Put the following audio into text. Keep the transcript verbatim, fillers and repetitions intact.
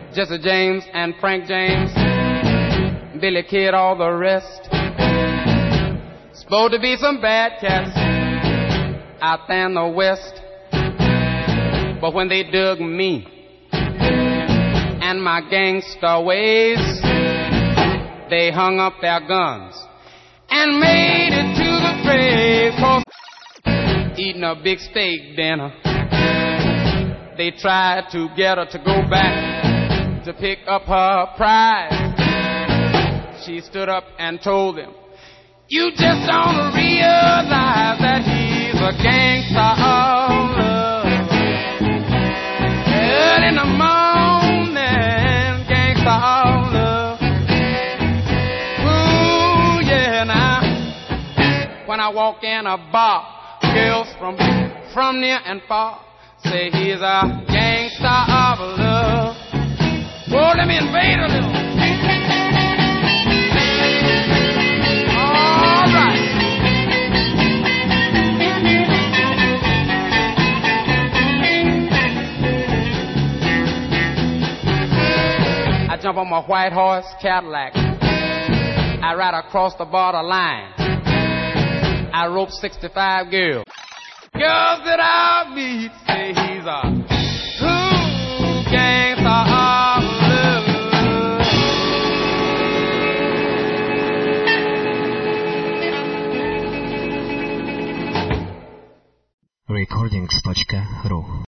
Jesse James and Frank James, Billy Kid, all the rest. Supposed to be some bad cats out there in the West. But when they dug me and my gangster ways, they hung up their guns and made it to the grave. 'Cause eating a big steak dinner, they tried to get her to go back to pick up her prize. She stood up and told them, "You just don't realize that he's a gangster of love. Early in the morning, gangster of love. Ooh, yeah, now. When I walk in a bar, girls from, from near and far say he's a gangster of love." Whoa, let me invade a little. All right. I jump on my white horse Cadillac. I ride across the border line. I rope sixty-five girls. Girls that I meet say he's a ooh, gangster of love. recordings точка ру